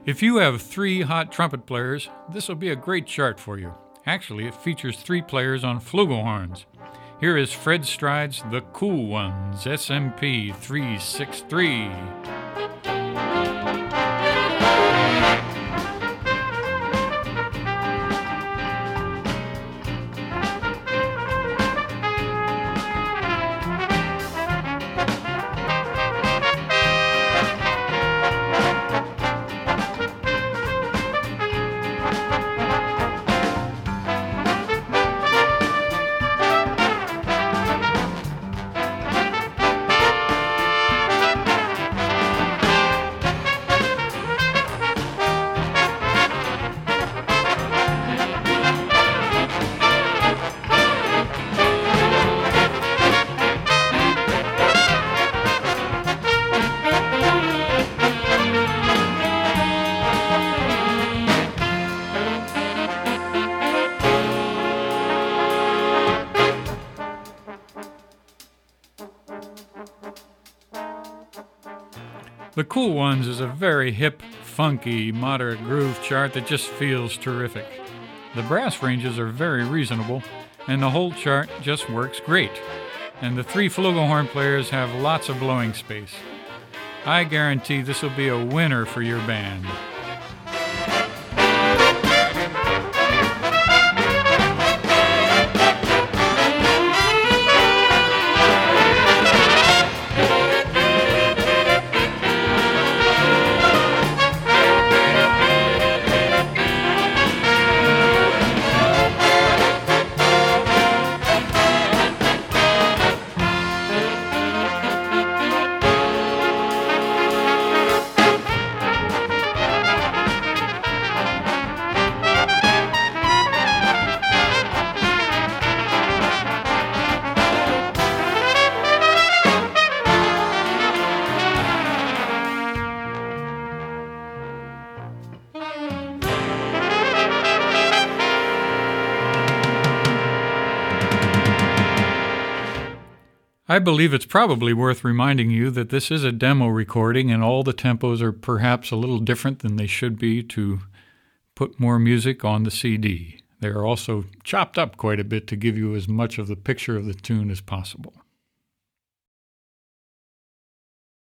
If you have 3 hot trumpet players, this will be a great chart for you. Actually, it features 3 players on flugelhorns. Here is Fred Stride's The Cool Ones, SMP 363. The Cool Ones is a very hip, funky, moderate groove chart that just feels terrific. The brass ranges are very reasonable, and the whole chart just works great. And the 3 flugelhorn players have lots of blowing space. I guarantee this will be a winner for your band. I believe it's probably worth reminding you that this is a demo recording and all the tempos are perhaps a little different than they should be to put more music on the CD. They are also chopped up quite a bit to give you as much of the picture of the tune as possible.